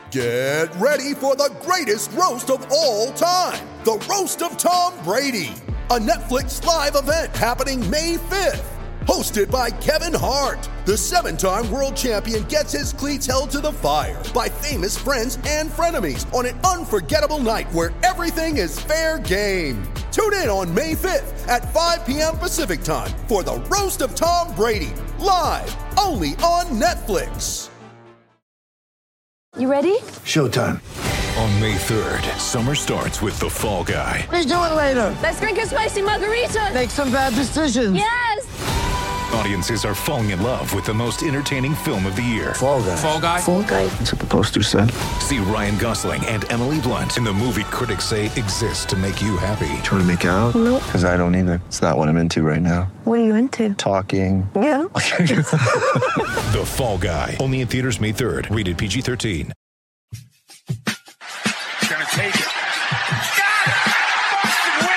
Get ready for the greatest roast of all time, the Roast of Tom Brady, a Netflix live event happening May 5th. Hosted by Kevin Hart, the 7-time world champion gets his cleats held to the fire by famous friends and frenemies on an unforgettable night where everything is fair game. Tune in on May 5th at 5 p.m. Pacific time for the Roast of Tom Brady, live only on Netflix. You ready? Showtime. On May 3rd, summer starts with The Fall Guy. What are you doing later? Let's drink a spicy margarita. Make some bad decisions. Yes! Audiences are falling in love with the most entertaining film of the year. Fall Guy. Fall Guy? Fall Guy. That's what the poster said. See Ryan Gosling and Emily Blunt in the movie critics say exists to make you happy. Trying to make it out? Nope. Because I don't either. It's not what I'm into right now. What are you into? Talking. Yeah. The Fall Guy. Only in theaters May 3rd. Rated PG-13. Gonna take it. Got it! Boston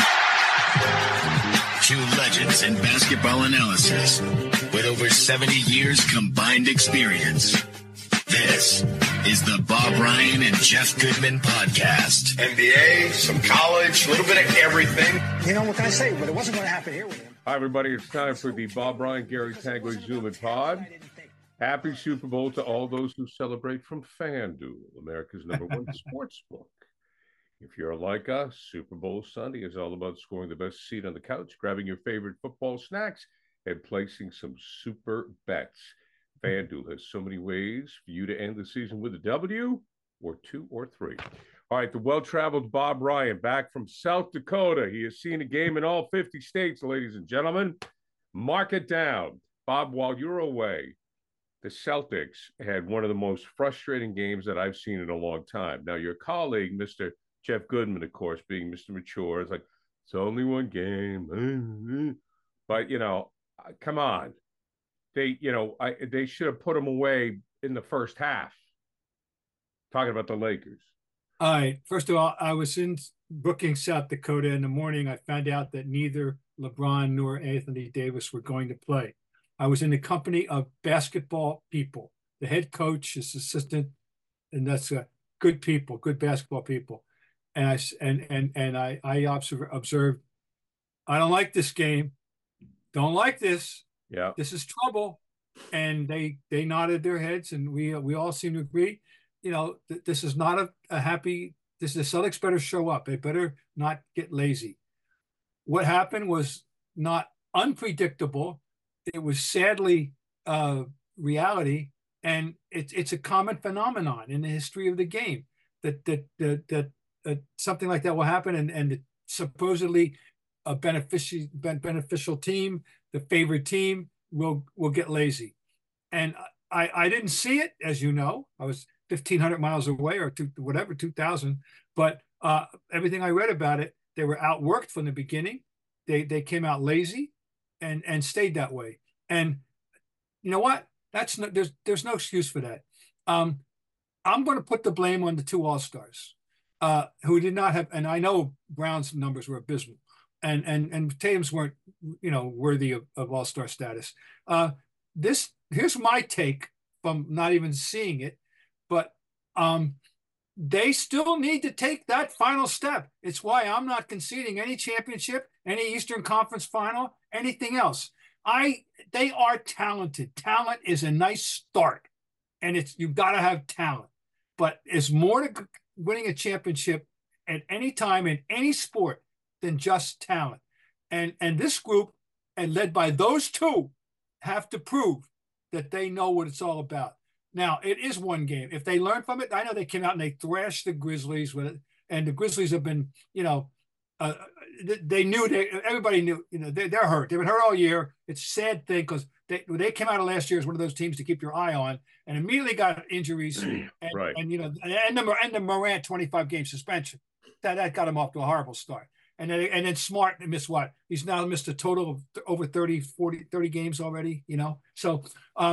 wins! Two legends in basketball analysis with over 70 years combined experience. This is the Bob Ryan and Jeff Goodman podcast. NBA, some college, a little bit of everything. You know, what can I say? But it wasn't going to happen here with him. Hi, everybody. It's time for the Bob Ryan, Gary Tanguay Zoom and Pod. Happy Super Bowl to all those who celebrate from FanDuel, America's #1 sports book. If you're like us, Super Bowl Sunday is all about scoring the best seat on the couch, grabbing your favorite football snacks, and placing some super bets. FanDuel has so many ways for you to end the season with a W, or 2 or 3. All right, the well-traveled Bob Ryan back from South Dakota. He has seen a game in all 50 states, ladies and gentlemen. Mark it down. Bob, while you're away, the Celtics had one of the most frustrating games that I've seen in a long time. Now, your colleague, Mr. Jeff Goodman, of course, being Mr. Mature, is like, it's only one game. But, come on. They should have put them away in the first half. Talking about the Lakers. All right. First of all, I was in Brookings, South Dakota in the morning. I found out that neither LeBron nor Anthony Davis were going to play. I was in the company of basketball people. The head coach, his assistant, and that's good people, good basketball people. And I observed, I don't like this game. Don't like this. Yeah, this is trouble. And they nodded their heads, and we all seem to agree. This is not a happy. The Celtics better show up. They better not get lazy. What happened was not unpredictable. It was sadly reality, and it's a common phenomenon in the history of the game that something like that will happen, and supposedly a beneficial team, the favored team, will get lazy. And I didn't see it, as you know. I was 1,500 miles away, or 2,000. But everything I read about it, they were outworked from the beginning. They came out lazy and stayed that way. And you know what? There's no excuse for that. I'm going to put the blame on the two All-Stars who did not have, and I know Brown's numbers were abysmal, and Tatum's weren't, worthy of All-Star status. Here's my take from not even seeing it, but they still need to take that final step. It's why I'm not conceding any championship, any Eastern Conference final, anything else. They are talented. Talent is a nice start, and you've got to have talent. But it's more to winning a championship at any time in any sport than just talent. And this group, and led by those two, have to prove that they know what it's all about. Now, it is one game. If they learn from it, I know they came out and they thrashed the Grizzlies with it, and the Grizzlies have been, everybody knew, they're hurt. They've been hurt all year. It's a sad thing because they came out of last year as one of those teams to keep your eye on, and immediately got injuries, and, right. and the Morant 25-game suspension. That got him off to a horrible start. And then Smart missed what? He's now missed a total of over 30 games already, So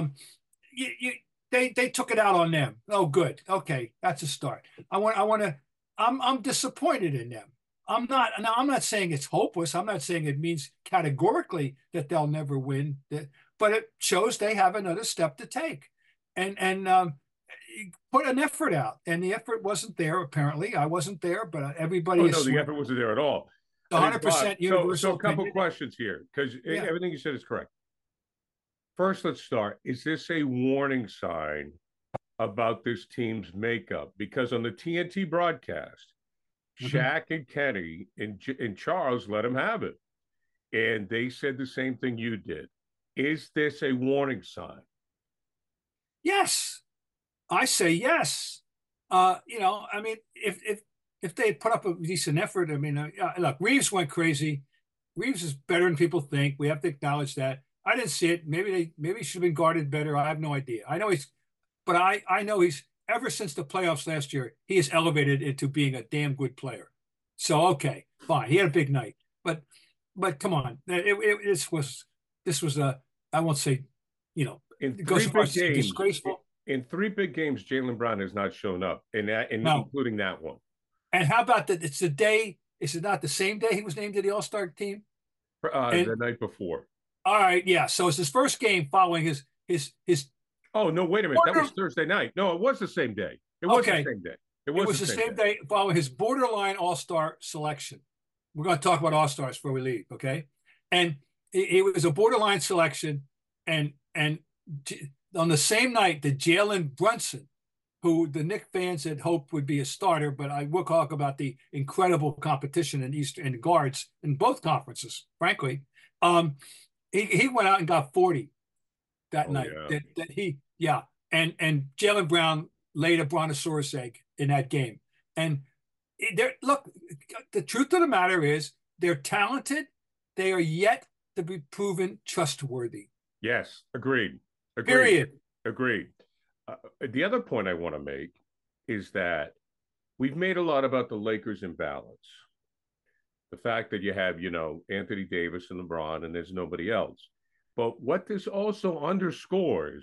they took it out on them. Oh, good. Okay, that's a start. I'm disappointed in them. I'm not saying it's hopeless. I'm not saying it means categorically that they'll never win, but it shows they have another step to take. And put an effort out, and the effort wasn't there. Apparently, I wasn't there, but everybody. Oh no, the effort wasn't there at all. 100% universal. So a couple questions here, because everything you said is correct. First, let's start. Is this a warning sign about this team's makeup? Because on the TNT broadcast, Shaq and Kenny and Charles let him have it, and they said the same thing you did. Is this a warning sign? Yes, I say yes. I mean, if they put up a decent effort, I mean, look, Reeves went crazy. Reeves is better than people think. We have to acknowledge that. I didn't see it. Maybe he should have been guarded better. I have no idea. I know I know he's ever since the playoffs last year, he has elevated into being a damn good player. So okay, fine. He had a big night, but come on, this was a, I won't say, in it goes three big games, disgraceful. In 3 big games, Jaylen Brown has not shown up, including that one. And how about that? It's the day. Is it not the same day he was named to the All-Star team? The night before. All right, yeah. So it's his first game following his. Oh no! Wait a minute. That was Thursday night. No, it was the same day. It was the same day. It was the same day following his borderline All-Star selection. We're going to talk about All-Stars before we leave, okay? And it was a borderline selection, and on the same night that Jalen Brunson, who the Knicks fans had hoped would be a starter, but I will talk about the incredible competition in guards in both conferences, frankly. He went out and got 40 that night. Yeah. And Jaylen Brown laid a brontosaurus egg in that game. And look, the truth of the matter is they're talented. They are yet to be proven trustworthy. Yes, agreed. Period. Agreed. The other point I want to make is that we've made a lot about the Lakers' imbalance. The fact that you have, Anthony Davis and LeBron, and there's nobody else. But what this also underscores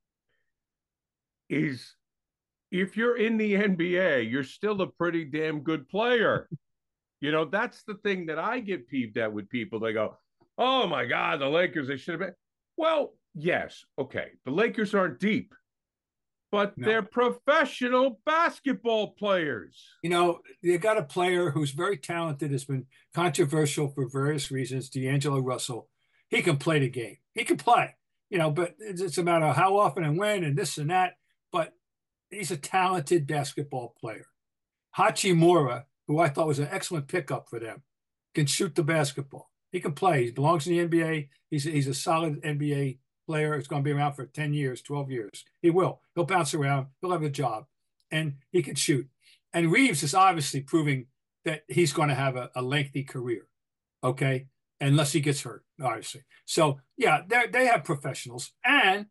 is if you're in the NBA, you're still a pretty damn good player. That's the thing that I get peeved at with people. They go, oh my God, the Lakers, they should have been. Well, yes, okay. The Lakers aren't deep, but they're professional basketball players. You got a player who's very talented, has been controversial for various reasons, D'Angelo Russell. He can play the game. He can play, but it's a matter of how often and when and this and that. But he's a talented basketball player. Hachimura, who I thought was an excellent pickup for them, can shoot the basketball. He can play. He belongs in the NBA. He's a solid NBA player. He's going to be around for 10 years, 12 years. He will. He'll bounce around. He'll have a job. And he can shoot. And Reeves is obviously proving that he's going to have a lengthy career, okay? Unless he gets hurt, obviously. So, yeah, they have professionals. And,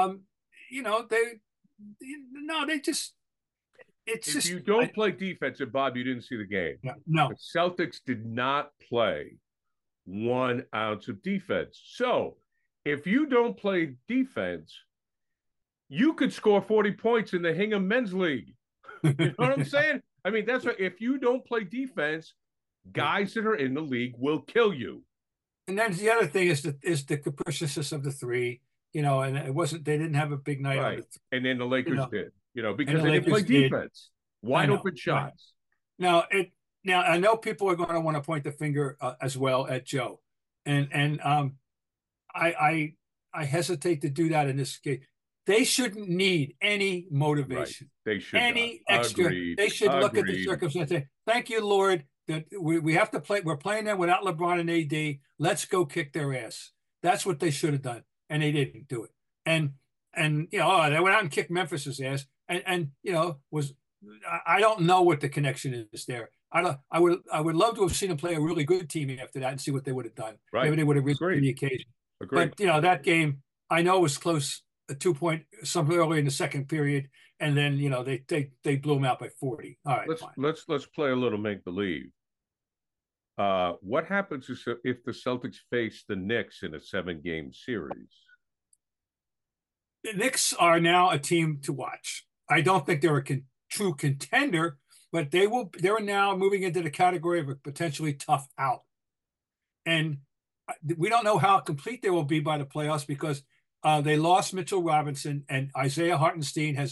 if you don't play defense, and Bob, you didn't see the game. Yeah, no. The Celtics did not play 1 ounce of defense. So if you don't play defense, you could score 40 points in the Hingham Men's League. You know what I'm saying? I mean, that's what, if you don't play defense, guys that are in the league will kill you. And then the other thing is the capriciousness of the three, and they didn't have a big night. Right. And then the Lakers did, because they didn't play defense. Wide open shots. Right. Now I know people are going to want to point the finger as well at Joe. And I hesitate to do that in this case. They shouldn't need any motivation. Right. They should any not. Extra. Agreed. They should look at the circumstances. Thank you, Lord, that we have to play. We're playing them without LeBron and AD. Let's go kick their ass. That's what they should have done, and they didn't do it. And they went out and kicked Memphis's ass. And I don't know what the connection is there. I would love to have seen them play a really good team after that and see what they would have done. Right. Maybe they would have risen to the occasion. Agreed. But that game, I know it was close, a 2-point something early in the second period, and then they blew them out by 40. All right, let's play a little make believe. What happens if the Celtics face the Knicks in a 7-game series? The Knicks are now a team to watch. I don't think they're a true contender, but they're now moving into the category of a potentially tough out. And we don't know how complete they will be by the playoffs because they lost Mitchell Robinson, and Isaiah Hartenstein has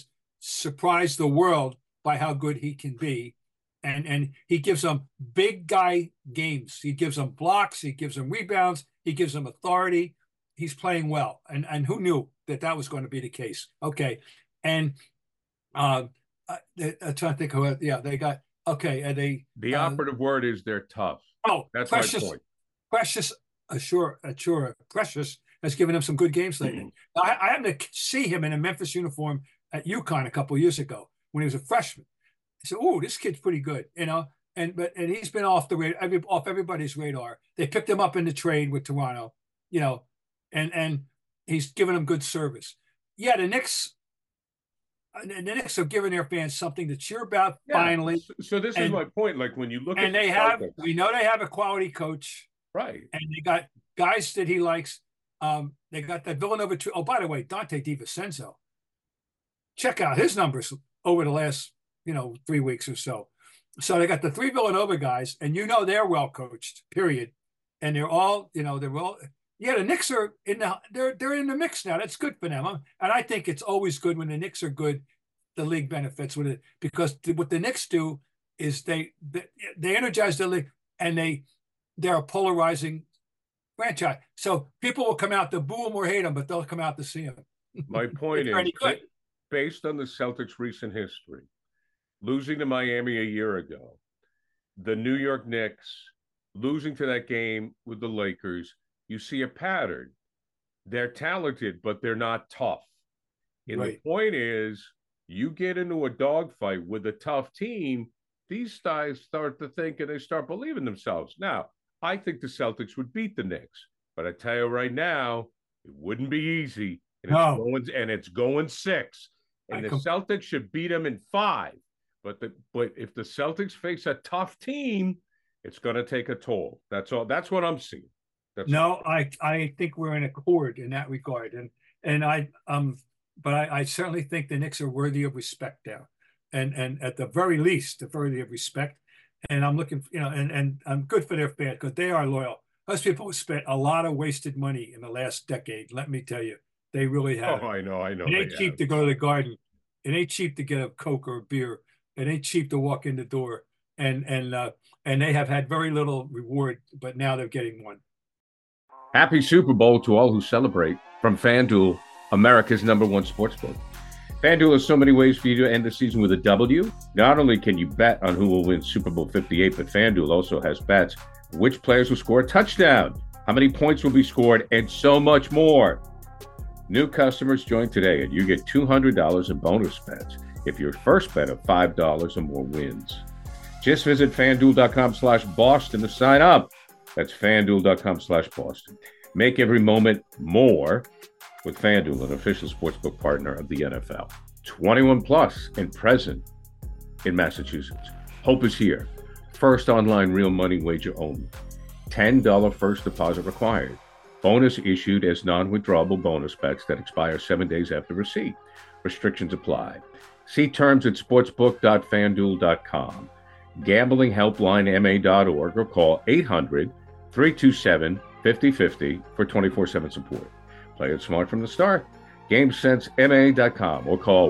surprised the world by how good he can be. And he gives them big guy games. He gives them blocks. He gives them rebounds. He gives them authority. He's playing well. And who knew that was going to be the case? Okay. And I'm trying to think who, they got, okay. And the operative word is they're tough. Oh, that's Precious, my point. Precious, sure. Precious has given him some good games lately. I happened to see him in a Memphis uniform at UConn a couple of years ago when he was a freshman. I said, "Oh, this kid's pretty good," and he's been off the radar, off everybody's radar. They picked him up in the trade with Toronto, and he's given them good service. Yeah, the Knicks have given their fans something to cheer about. Yeah. Finally, so this is my point. Like when you look at we know they have a quality coach, right? And they got guys that he likes. They got that Villanova. Oh, by the way, Dante DiVincenzo. Check out his numbers over the last 3 weeks or so. So they got the 3 Villanova guys, and they're well coached, period. And they're all, the Knicks are they're in the mix now. That's good for them. And I think it's always good when the Knicks are good, the league benefits with it, because what the Knicks do is they energize the league, and they're a polarizing franchise. So people will come out to boo them or hate them, but they'll come out to see them. My point is, based on the Celtics' recent history, losing to Miami a year ago, the New York Knicks losing to that game with the Lakers, you see a pattern. They're talented, but they're not tough. And right. The point is, you get into a dogfight with a tough team, these guys start to think and they start believing themselves. Now, I think the Celtics would beat the Knicks, but I tell you right now, it wouldn't be easy. And it's going 6. And the Celtics should beat them in 5. But if the Celtics face a tough team, it's going to take a toll. That's all. That's what I'm seeing. I think we're in accord in that regard, but I certainly think the Knicks are worthy of respect now, and at the very least, worthy of respect. And I'm looking, and I'm good for their fans because they are loyal. Those people have spent a lot of wasted money in the last decade. Let me tell you, they really have. Oh, I know. It ain't cheap to go to the Garden. It ain't cheap to get a Coke or a beer. It ain't cheap to walk in the door, and they have had very little reward, but now they're getting one. Happy Super Bowl to all who celebrate from FanDuel, America's #1 sportsbook. FanDuel has so many ways for you to end the season with a W. Not only can you bet on who will win Super Bowl 58, but FanDuel also has bets which players will score a touchdown, how many points will be scored, and so much more. New customers join today, and you get $200 in bonus bets if your first bet of $5 or more wins. Just visit FanDuel.com/Boston to sign up. That's FanDuel.com/Boston. Make every moment more with FanDuel, an official sportsbook partner of the NFL. 21 plus and present in Massachusetts. Hope is here. First online real money wager only. $10 first deposit required. Bonus issued as non-withdrawable bonus bets that expire 7 days after receipt. Restrictions apply. See terms at sportsbook.fanduel.com. gamblinghelplinema.org or call 800-327-5050 for 24/7 support. Play it smart from the start. GameSenseMA.com or call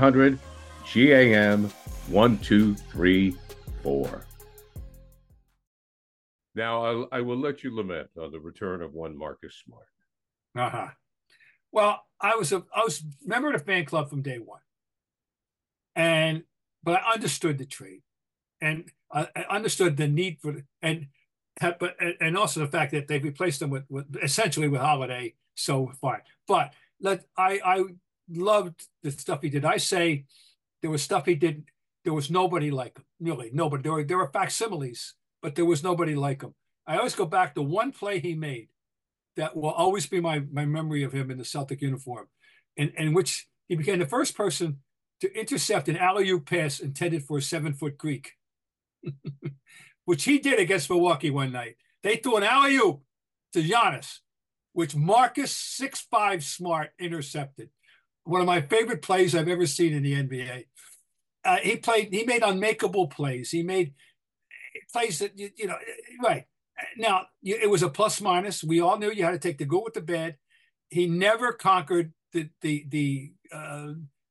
1-800-GAM-1234. Now, I will let you lament on the return of one Marcus Smart. Uh-huh. Well, I was a member of the fan club from day one. But I understood the trade. And I understood the need for and also the fact that they replaced them with essentially with Holiday. So fine, but I loved the stuff he did. I say there was stuff he did. There was nobody like him. Really, nobody. There were facsimiles, but there was nobody like him. I always go back to one play he made that will always be my memory of him in the Celtic uniform, in which he became the first person to intercept an alley-oop pass intended for a 7-foot Greek. Which he did against Milwaukee one night. They threw an alley-oop to Giannis, which Marcus 6'5" Smart intercepted. One of my favorite plays I've ever seen in the NBA. He made unmakeable plays. He made plays that, right. Now, it was a plus minus. We all knew you had to take the good with the bad. He never conquered the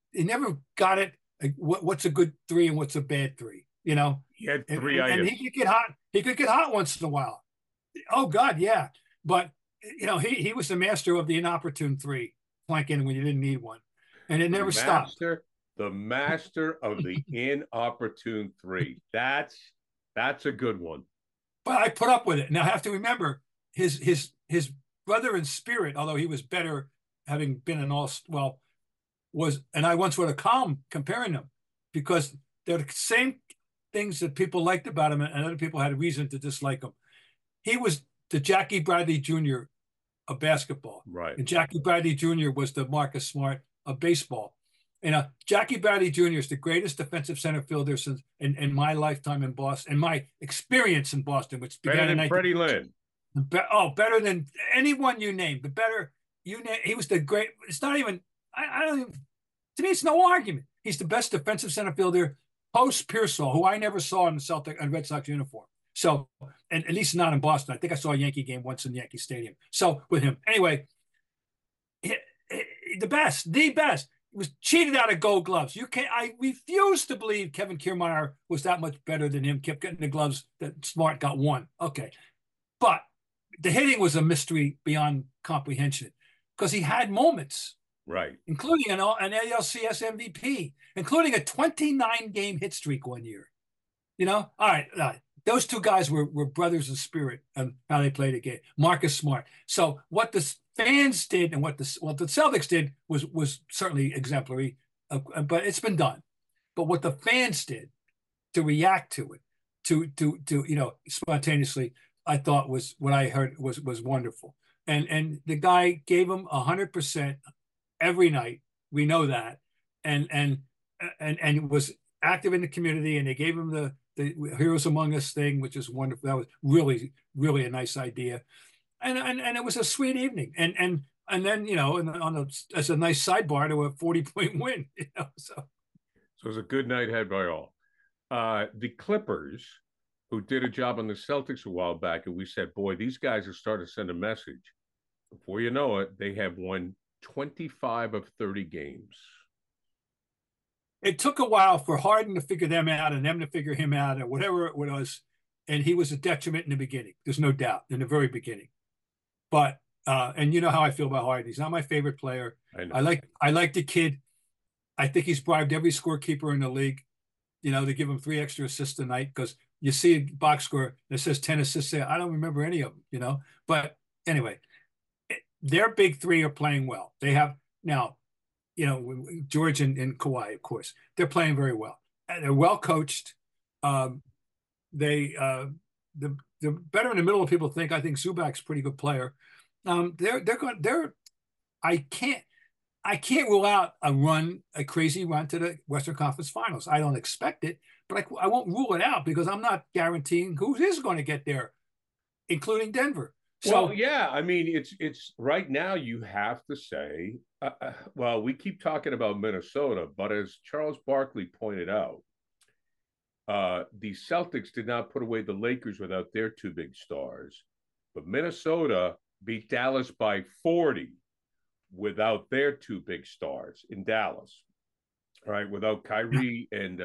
got it. Like, what's a good three and what's a bad three? You know, He had three and items. he could get hot. He could get hot once in a while. Oh God, yeah. But you know, he was the master of the inopportune three, flanking when you didn't need one, and it never stopped. The master of the inopportune three. That's a good one. But I put up with it. Now I have to remember his brother in spirit, although he was better, having been an was, and I once wrote a column comparing them because they're the same things that people liked about him, and other people had a reason to dislike him. He was the Jackie Bradley Jr. of basketball, right? And Jackie Bradley Jr. was the Marcus Smart of baseball. And Jackie Bradley Jr. is the greatest defensive center fielder since in my lifetime in Boston, and my experience in Boston, which began better than in Freddie Lynn. Better than anyone you name. But better you name. He was the great. It's not even. I don't even. To me, it's no argument. He's the best defensive center fielder post Pearsall, who I never saw in the Celtic and Red Sox uniform. So, and at least not in Boston. I think I saw a Yankee game once in Yankee Stadium. So with him, anyway, the best. He was cheated out of Gold Gloves. I refuse to believe Kevin Kiermaier was that much better than him. Kept getting the gloves that Smart got one. Okay, but the hitting was a mystery beyond comprehension because he had moments. Right. Including an ALCS MVP, including a 29-game hit streak one year. You know? All right. Those two guys were brothers in spirit and how they played a game. Marcus Smart. So what the fans did and what the Celtics did was certainly exemplary, but it's been done. But what the fans did to react to it, to you know, spontaneously, I thought was what I heard was wonderful. And the guy gave him 100%. Every night, we know that, and was active in the community, and they gave him the Heroes Among Us thing, which is wonderful. That was really, really a nice idea, and it was a sweet evening, and then you know, as a nice sidebar to a 40-point win, you know, so it was a good night had by all. The Clippers, who did a job on the Celtics a while back, and we said, boy, these guys are starting to send a message. Before you know it, they have won 25 of 30 games. It took a while for Harden to figure them out and them to figure him out or whatever it was. And he was a detriment in the beginning. There's no doubt in the very beginning. But, and you know how I feel about Harden. He's not my favorite player. I like the kid. I think he's bribed every scorekeeper in the league, you know, to give him 3 extra assists a night because you see a box score that says 10 assists there. I don't remember any of them, you know. But anyway, their big three are playing well. They have now, you know, George and Kawhi, of course, they're playing very well. And they're well coached. The better in the middle of people think. I think Zubac's a pretty good player. I can't rule out a crazy run to the Western Conference Finals. I don't expect it, but I won't rule it out because I'm not guaranteeing who is going to get there, including Denver. So, well, yeah, I mean, it's right now you have to say, well, we keep talking about Minnesota, but as Charles Barkley pointed out, the Celtics did not put away the Lakers without their 2 big stars, but Minnesota beat Dallas by 40 without their 2 big stars in Dallas, right? Without Kyrie and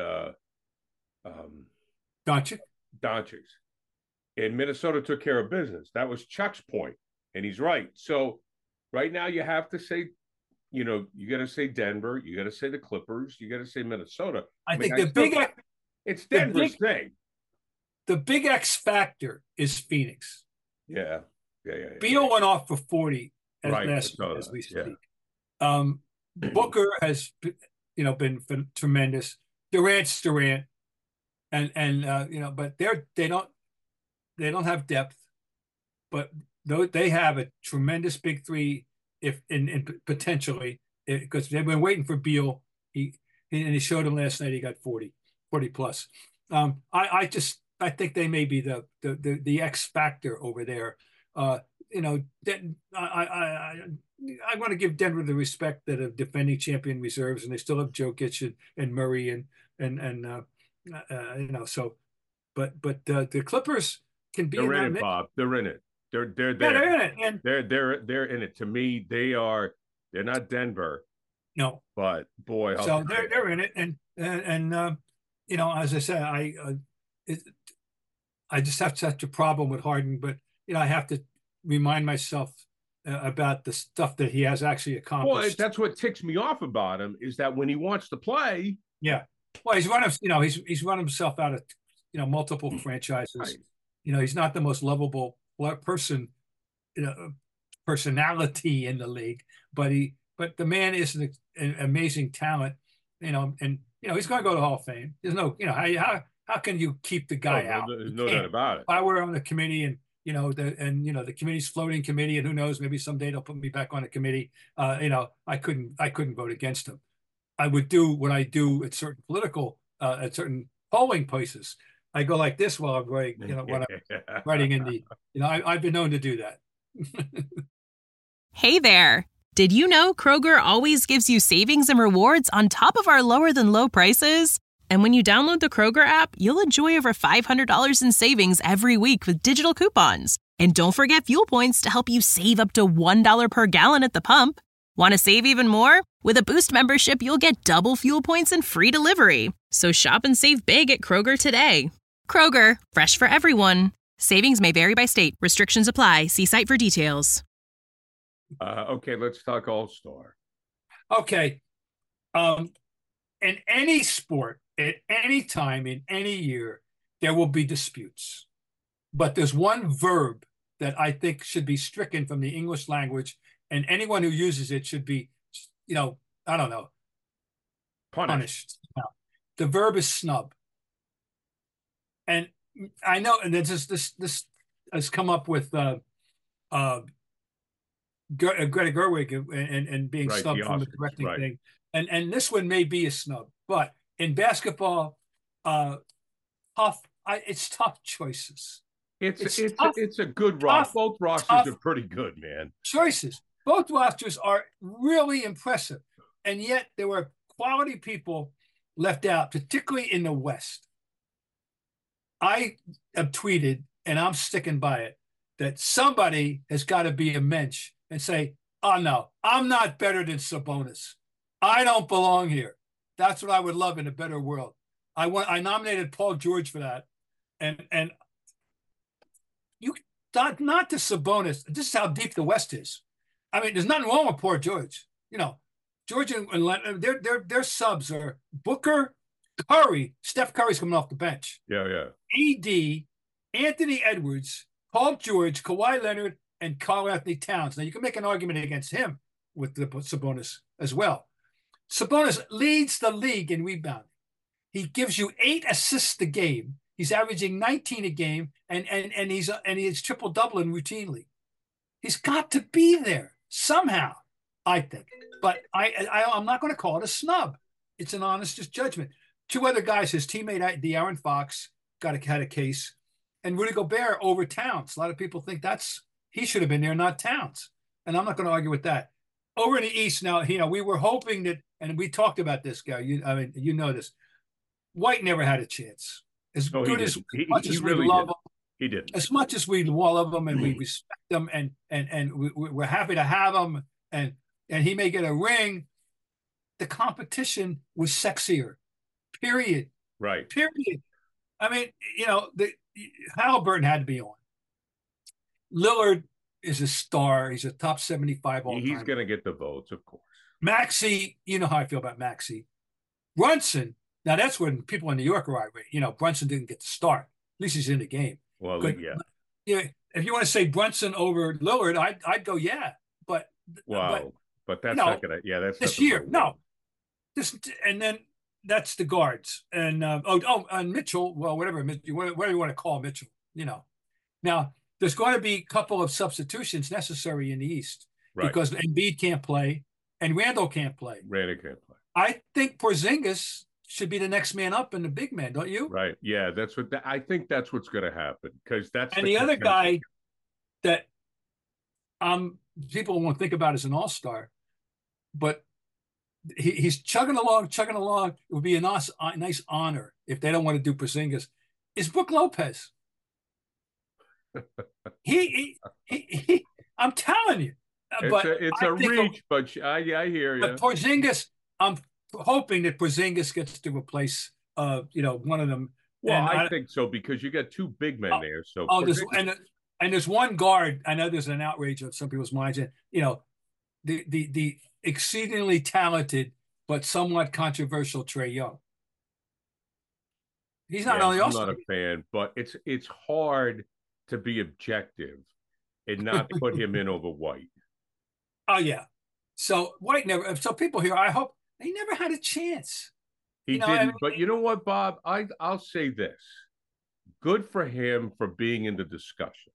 Doncic. And Minnesota took care of business. That was Chuck's point, and he's right. So right now you have to say, you know, you got to say Denver, you got to say the Clippers, you got to say Minnesota. I think it's Denver's thing. The big X factor is Phoenix. Yeah. Beal went off for 40 right. last week, as we speak. Yeah. Booker has, you know, been tremendous. Durant's Durant, and you know, but they don't have depth, but they have a tremendous big three. If potentially, because they've been waiting for Beal, he showed him last night. He got 40 plus. I think they may be the X factor over there. You know, I want to give Denver the respect that a defending champion deserves, and they still have Jokic and Murray and you know, so, but the Clippers can be they're in it, Bob. They're in it. They're there. They're in it. And they're in it. To me, they're not Denver, No. But boy, So they're in it, and as I said, I just have such a problem with Harden, but I have to remind myself about the stuff that he has actually accomplished. Well, that's what ticks me off about him is that when he wants to play, yeah. Well, he's run himself out of multiple franchises. Right. He's not the most lovable person, personality in the league, but the man is an amazing talent, and he's going to go to Hall of Fame. There's no, how can you keep the guy out? No doubt about it. If I were on the committee and the committee's floating committee, and who knows, maybe someday they'll put me back on the committee. I couldn't vote against him. I would do what I do at certain at certain polling places. I go like this while I'm writing, when I'm writing in the, I've been known to do that. Hey there. Did you know Kroger always gives you savings and rewards on top of our lower than low prices? And when you download the Kroger app, you'll enjoy over $500 in savings every week with digital coupons. And don't forget fuel points to help you save up to $1 per gallon at the pump. Want to save even more? With a Boost membership, you'll get double fuel points and free delivery. So shop and save big at Kroger today. Kroger, fresh for everyone. Savings may vary by state. Restrictions apply. See site for details. Okay, let's talk All-Star. Okay. In any sport, at any time, in any year, there will be disputes. But there's one verb that I think should be stricken from the English language, and anyone who uses it should be, punished. The verb is snub. And I know, and this has come up with Greta Gerwig and being right, snubbed from the directing thing. And this one may be a snub, but in basketball, it's tough choices. It's a good roster. Both rosters are pretty good, man. Choices. Both rosters are really impressive. And yet there were quality people left out, particularly in the West. I have tweeted, and I'm sticking by it, that somebody has got to be a mensch and say, oh, no, I'm not better than Sabonis. I don't belong here. That's what I would love in a better world. I nominated Paul George for that. And you not to Sabonis. This is how deep the West is. I mean, there's nothing wrong with Paul George. George and their subs are Booker, Curry. Steph Curry's coming off the bench. Yeah. AD, Anthony Edwards, Paul George, Kawhi Leonard, and Karl-Anthony Towns. Now, you can make an argument against him with the Sabonis as well. Sabonis leads the league in rebounding. He gives you 8 assists a game. He's averaging 19 a game, and he's triple-doubling routinely. He's got to be there somehow, I think. But I'm not going to call it a snub. It's an honest judgment. 2 other guys, his teammate De'Aaron Fox had a case, and Rudy Gobert over Towns. A lot of people think he should have been there, not Towns. And I'm not going to argue with that. Over in the East now, we were hoping that, and we talked about this guy. You know this. White never had a chance. As much as we love him, he didn't. As much as we love him and we respect him, and we're happy to have him, and he may get a ring. The competition was sexier. Period. Right. Period. I mean, Halliburton had to be on. Lillard is a star. He's a top 75 all time. He's going to get the votes, of course. Maxey, you know how I feel about Maxey. Brunson, now that's when people in New York are irate. Brunson didn't get to start. At least he's in the game. Well, yeah. If you want to say Brunson over Lillard, I'd go, yeah. But that's not going to, that's this year. No. And then that's the guards. And Mitchell, well, whatever you want to call Mitchell, Now, there's going to be a couple of substitutions necessary in the East because Embiid can't play and Randall can't play. I think Porzingis should be the next man up and the big man, don't you? Right. Yeah, I think that's what's going to happen because that's the other guy that people won't think about as an all-star, but he's chugging along. It would be a nice honor if they don't want to do Porzingis. Is Brook Lopez? he I'm telling you, It's a reach, but I hear you. But Porzingis, I'm hoping that Porzingis gets to replace one of them. Well, I think so because you got two big men there. So there's one guard. I know there's an outrage on some people's minds. And the exceedingly talented but somewhat controversial Trae Young. He's not only also. I'm not a fan, but it's hard to be objective and not put him in over White. Oh yeah. So White never. So people here, I hope he never had a chance. He didn't, but you know what, Bob? I'll say this. Good for him for being in the discussion.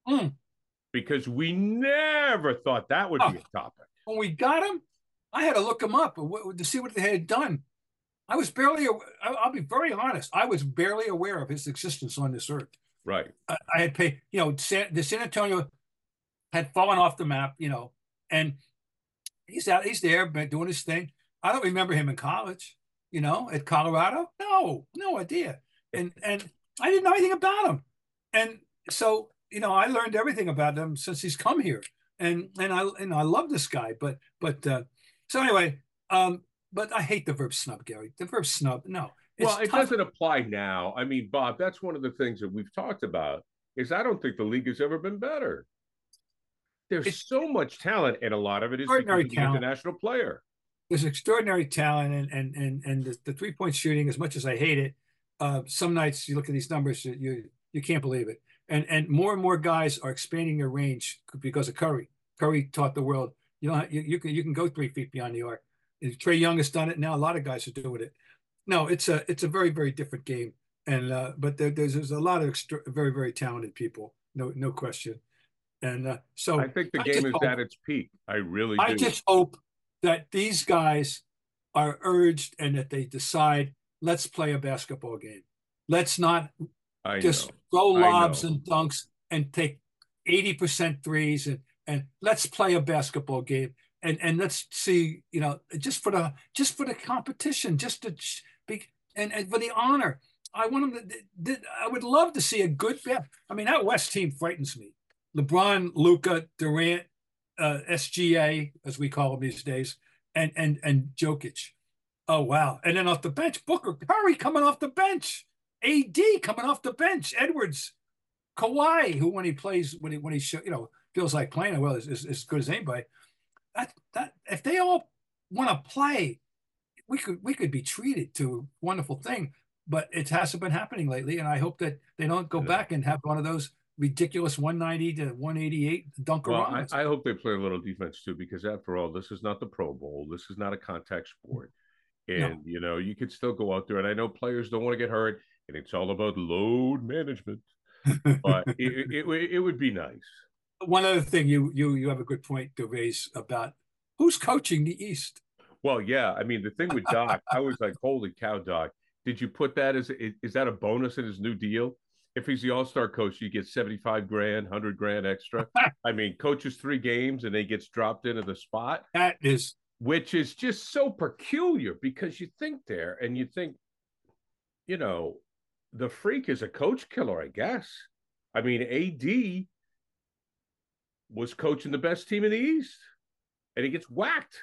Because we never thought that would be a topic. When we got him, I had to look him up to see what they had done. I was barely, I'll be very honest, I was barely aware of his existence on this earth. Right. I had paid, the San Antonio had fallen off the map, and he's there, doing his thing. I don't remember him in college. At Colorado? No idea. And I didn't know anything about him. And so, I learned everything about him since he's come here. And I love this guy. But so anyway, but I hate the verb snub, Gary. The verb snub, no. Well, it doesn't apply now. I mean, Bob, that's one of the things that we've talked about is I don't think the league has ever been better. There's so much talent, and a lot of it is because he's an international player. There's extraordinary talent, and the 3-point shooting, as much as I hate it, some nights you look at these numbers, you can't believe it. And more guys are expanding their range because of Curry. Curry taught the world, you can go 3 feet beyond the arc. And Trae Young has done it. Now a lot of guys are doing it. No, it's a very, very different game. And but there's a lot of very, very talented people, no question. And so I think the game is at its peak. I really do. I just hope that these guys are urged and that they decide, let's play a basketball game. Let's not just throw lobs and dunks and take 80% threes and let's play a basketball game and let's see, just for the competition, just to be and for the honor. I want them I would love to see a good I mean, that West team frightens me. LeBron, Luka, Durant, SGA, as we call them these days, and Jokic. Oh, wow. And then off the bench, Booker, Curry coming off the bench, AD coming off the bench, Edwards, Kawhi, who when he plays, when he feels like playing well, is as good as anybody. That if they all want to play, we could be treated to a wonderful thing, but it hasn't been happening lately, and I hope that they don't go back and have one of those ridiculous 190 to 188 dunk around. I hope they play a little defense too, because after all, this is not the Pro Bowl. This is not a contact sport. And, you could still go out there. And I know players don't want to get hurt, and it's all about load management. But it would be nice. One other thing, you have a good point to raise about who's coaching the East. Well, yeah. I mean, the thing with Doc, I was like, holy cow, Doc. Did you put that is that a bonus in his new deal? If he's the all-star coach, you get $75,000, $100,000 extra. I mean, coaches 3 games and he gets dropped into the spot. Which is just so peculiar because you think the freak is a coach killer, I guess. I mean, AD was coaching the best team in the East and he gets whacked.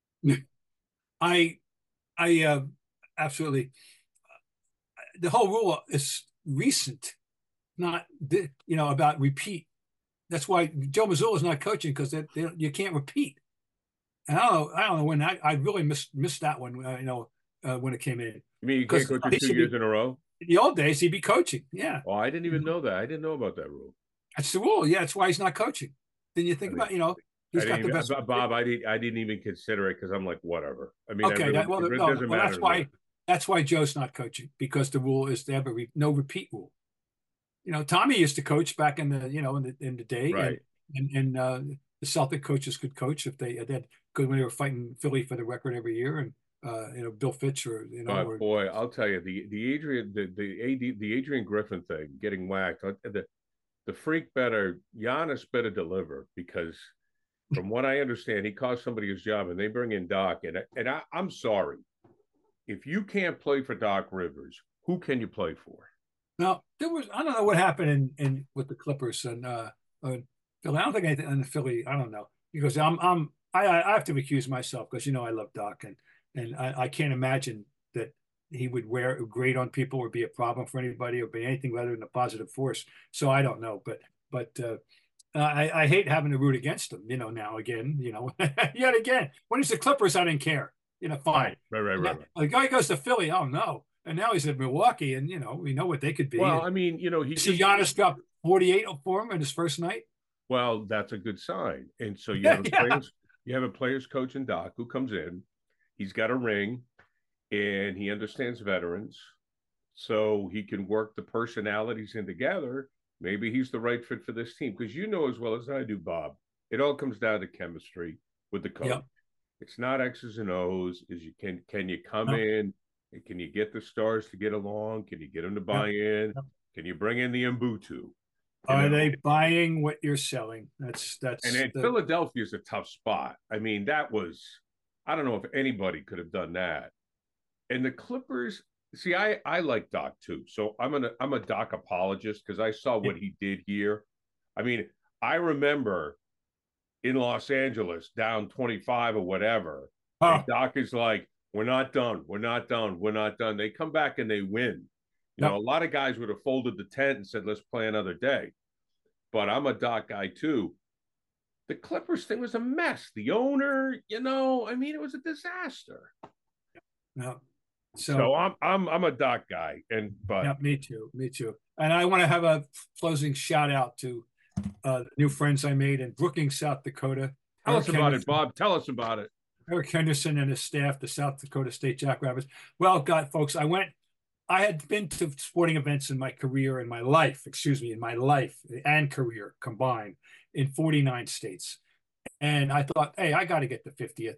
I absolutely. The whole rule is recent, not about repeat. That's why Joe Mazzulla is not coaching, because you can't repeat. And I don't know when I really missed that one. When it came in. You mean you can't coach it 2 years in a row? In the old days, he'd be coaching. Yeah. Oh, I didn't even know that. I didn't know about that rule. That's the rule. Yeah, that's why he's not coaching. Then you think about he's got the best. Bob, I didn't even consider it because I'm like, whatever. I mean, okay, it doesn't matter. That's why Joe's not coaching, because the rule is to have no repeat rule. Tommy used to coach back in the in the day, right? And the Celtic coaches could coach if they had good when they were fighting Philly for the record every year, and Bill Fitch or boy, I'll tell you the Adrian Griffin thing, getting whacked. The freak Giannis better deliver, because from what I understand, he cost somebody his job, and they bring in Doc, and I'm sorry. If you can't play for Doc Rivers, who can you play for? Now, I don't know what happened in with the Clippers and Philly. I don't think anything in Philly. I don't know. because I have to recuse myself because I love Doc, and I can't imagine that he would wear grate on people or be a problem for anybody or be anything other than a positive force. So I don't know, but I hate having to root against him. Now again, yet again, when he's the Clippers, I didn't care. Fine. Right. The guy goes to Philly. Oh no. And now he's at Milwaukee, and we know what they could be. Well, I mean, Giannis dropped 48 for him in his first night. Well, that's a good sign. And so you have a players coach in Doc who comes in. He's got a ring, and he understands veterans, so he can work the personalities in together. Maybe he's the right fit for this team because as well as I do, Bob. It all comes down to chemistry with the coach. Yep. It's not X's and O's. Can you come in? Can you get the stars to get along? Can you get them to buy in? Can you bring in the Mbutu? Are they buying what you're selling? That's and Philadelphia is a tough spot. I mean, I don't know if anybody could have done that. And the Clippers, see, I like Doc too. So I'm a Doc apologist because I saw what he did here. I mean, I remember in Los Angeles down 25 or whatever. And Doc is like, we're not done. They come back and they win. A lot of guys would have folded the tent and said, let's play another day. But I'm a Doc guy too. The Clippers thing was a mess. The owner, it was a disaster. No. So I'm a Doc guy. Me too. And I want to have a closing shout out to the new friends I made in Brookings, South Dakota. Tell us about it, Bob. Tell us about it. Eric Henderson and his staff, the South Dakota State Jackrabbits. Well, God, folks, I had been to sporting events in my life and career combined in 49 states. And I thought, hey, I got to get the 50th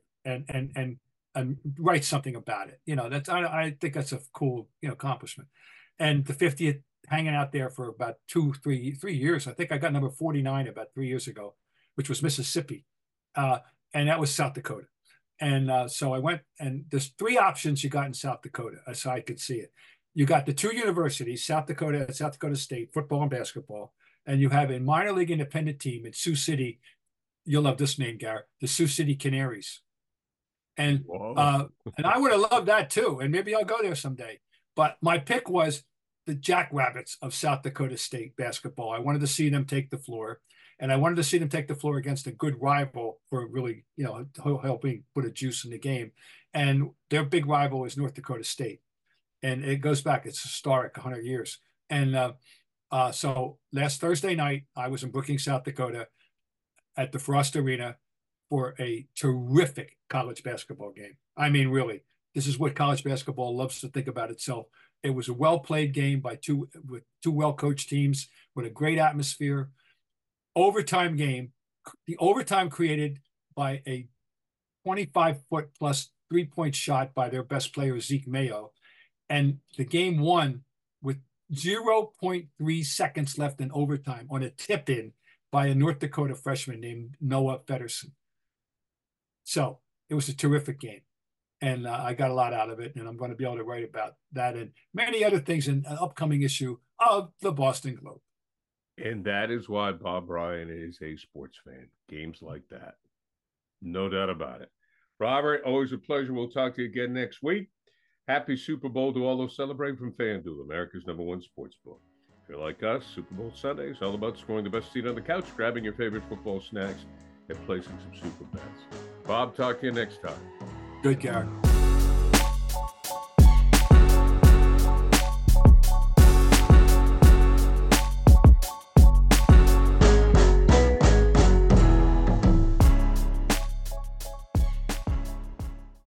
and write something about it. I think that's a cool, accomplishment. And the 50th hanging out there for about 3 years. I think I got number 49 about 3 years ago, which was Mississippi. And that was South Dakota. And so I went, and there's 3 options you got in South Dakota, so I could see it. You got the 2 universities, South Dakota State, football and basketball, and you have a minor league independent team in Sioux City. You'll love this name, Garrett, the Sioux City Canaries. And and I would have loved that too, and maybe I'll go there someday. But my pick was the Jackrabbits of South Dakota State basketball. I wanted to see them take the floor. And I wanted to see them take the floor against a good rival for really, helping put a juice in the game. And their big rival is North Dakota State. And it goes back, it's historic, 100 years. And so last Thursday night, I was in Brookings, South Dakota at the Frost Arena for a terrific college basketball game. I mean, really, this is what college basketball loves to think about itself. It was a well-played game with two well-coached teams with a great atmosphere. Overtime game, the overtime created by a 25-foot plus 3-point shot by their best player, Zeke Mayo. And the game won with 0.3 seconds left in overtime on a tip-in by a North Dakota freshman named Noah Feddersen. So it was a terrific game. And I got a lot out of it, and I'm going to be able to write about that and many other things in an upcoming issue of the Boston Globe. And that is why Bob Ryan is a sports fan. Games like that. No doubt about it. Robert, always a pleasure. We'll talk to you again next week. Happy Super Bowl to all those celebrating from FanDuel, America's #1 sportsbook. If you're like us, Super Bowl Sunday is all about scoring the best seat on the couch, grabbing your favorite football snacks, and placing some super bets. Bob, talk to you next time. Good, Garrett.